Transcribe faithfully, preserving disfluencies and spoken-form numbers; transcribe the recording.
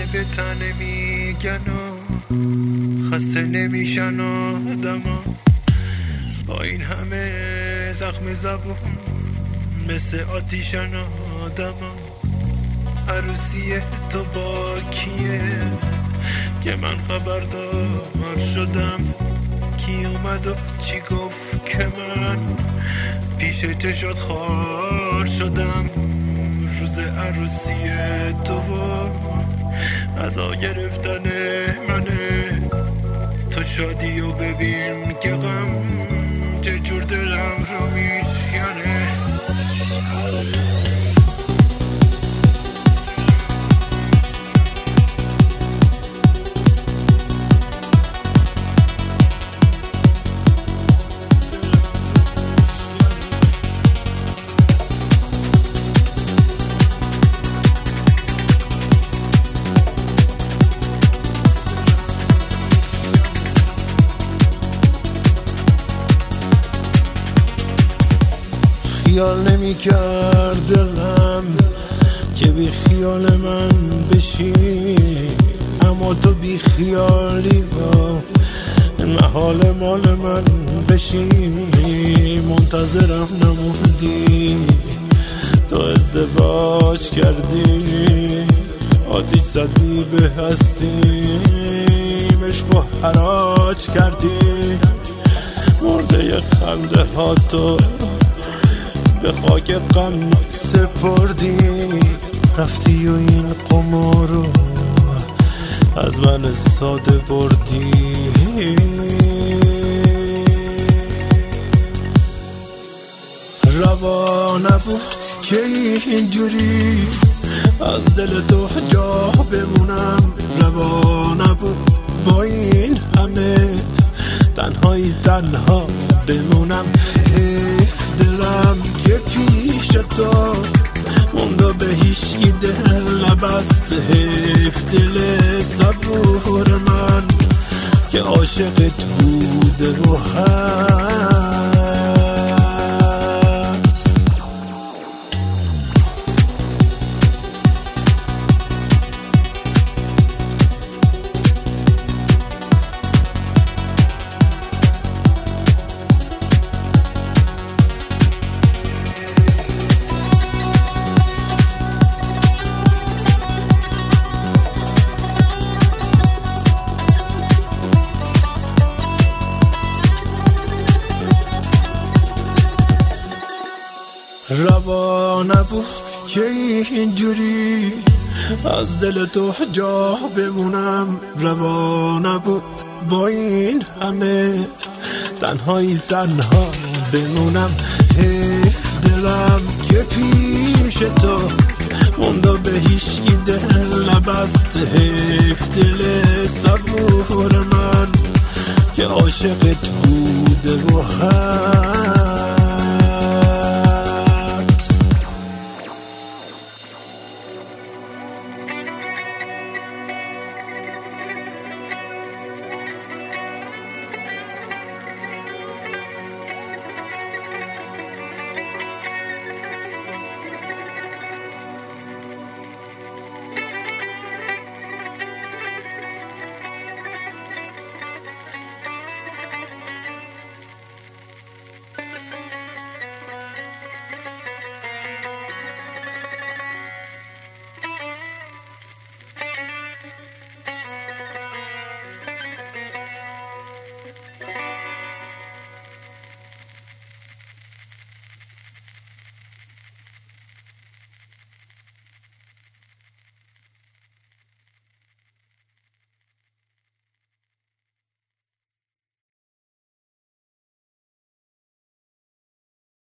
به تنه میگن و خسته نمیشن آدم ها، با این همه زخم زبون مثل آتیشن آدم ها. عروسی تو با کیه که من خبردار شدم؟ کی اومد و چی گفت که من پیش چشات خوار شدم؟ روز عروسی تو عزا گرفتن منه، تو شادی و ببین که غم چجور دلم رو میشکنه. خیال نمی کرد دلم که بی خیال من بشی، اما تو بی خیالی با محال مال من بشی. منتظرم نموندی، تو ازدواج کردی، آتیش زدی به هستی، عشق و حراج کردی. مرده خنده ها تو به خاک غم سپردی، رفتی و این قمار رو از من ساده بردی. روا نبود که اینجوری از دل تو جا بمونم، روا نبود با این همه تنهایی تنها بمونم. دلم که پیش تو مونده به هیچکی دل نبست، حیف دل صبور من که عاشقت بوده و هست. روا نبود که اینجوری از دل تو جا بمونم، روا نبود با این همه تنهایی تنها بمونم. حیف دلم که پیش تو مونده به هیچکی دل نبست، حیف دل صبور من که عاشقت بوده و هست.